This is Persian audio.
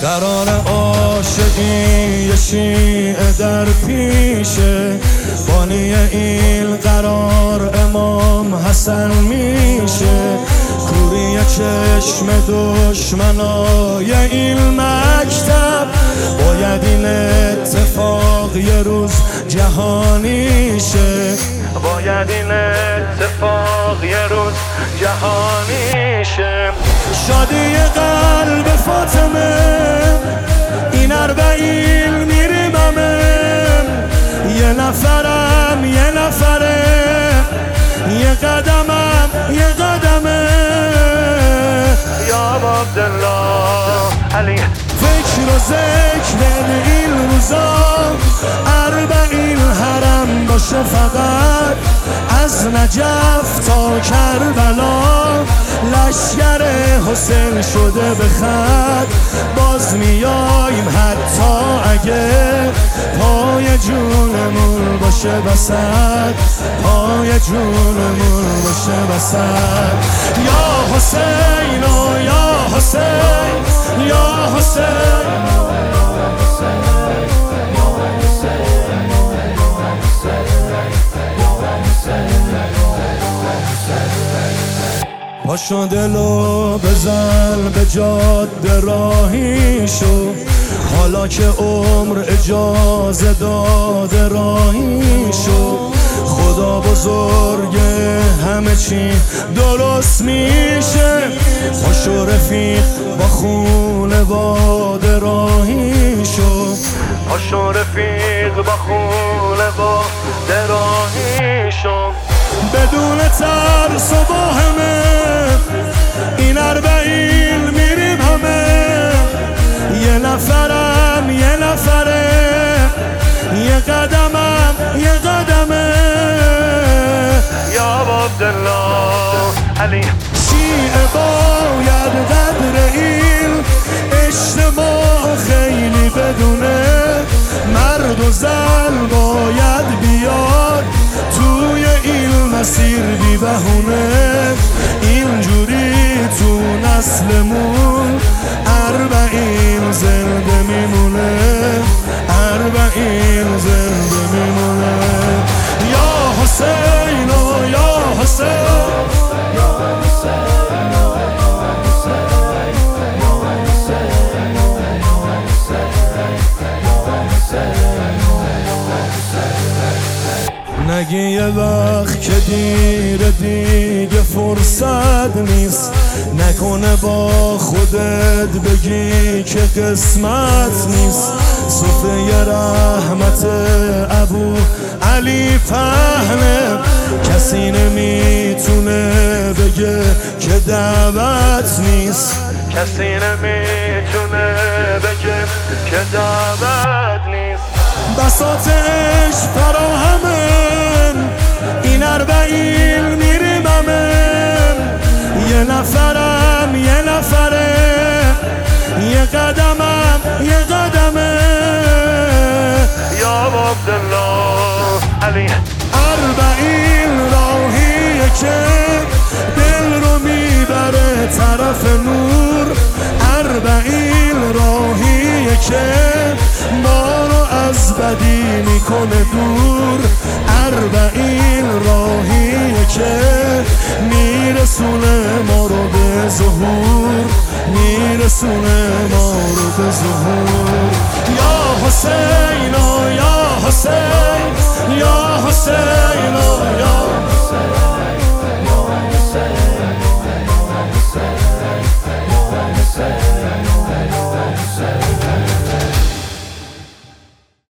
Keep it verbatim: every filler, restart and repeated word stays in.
قرار عاشقی یه شیعه در پیشه، بانی این قرار امام حسن میشه. کوری چشم دشمنای این مکتب، باید این اتفاق یه روز جهانی شه. باید این اتفاق یه روز جهانی شه. شادی قلب فاطمه این اربعین میریم همه، یه نفرم یه نفره، یه قدمم یه قدمه. یا عبدالله علی فکر و ذکر این روزا، اربعین حرم باشه فقط، از نجف تا کربلا لشگر حسین شده به خط. باز میایم حتی اگه پای جونمون باشه بسد، پای جونمون باشه بسد. یا حسین و یا حسین یا حسین، پاشو دلو بزن به جاده راهی شو، حالا که عمر اجازه داده راهی شو. خدا بزرگه همه چی درست میشه، پاشو رفیق با خونواده راهی شو. پاشو رفیق با خونواده راهی شو. بدون ترس و با همه این اربعین میریم همه، یه نفرم یه نفره، یه قدمم یه قدمه. یا عبدالله علی شیعه باید قدر این اجتماع خیلی بدونه، مرد و زن باید بیاد توی این مسیر بی بهونه. اینجوری تو نسلمون اربعین زنده میمونه، اربعین زنده میمونه. یا حسین و یا حسین، نگی یه وقت که دیر دیگه فرصت نیست، نکنه با خودت بگی که قسمت نیست. صفحه رحمت ابو علی پهنه، کسی نمیتونه بگه که دعوت نیست، کسی نمیتونه بگه که دعوت نیست. بساطش فراهمه این اربعین میریم همه، یه نفرم یه نفره، یه قدمم یه قدمه. یا عبدالله علی اربعین راهیه که دل رو میبره طرف نور، اربعین راهیه که ما رو از بدی میکنه دور، اربعین راهیه که میرسونه ما رو به ظهور، میرسونه ما رو به ظهور. یا حسین و یا حسین یا حسین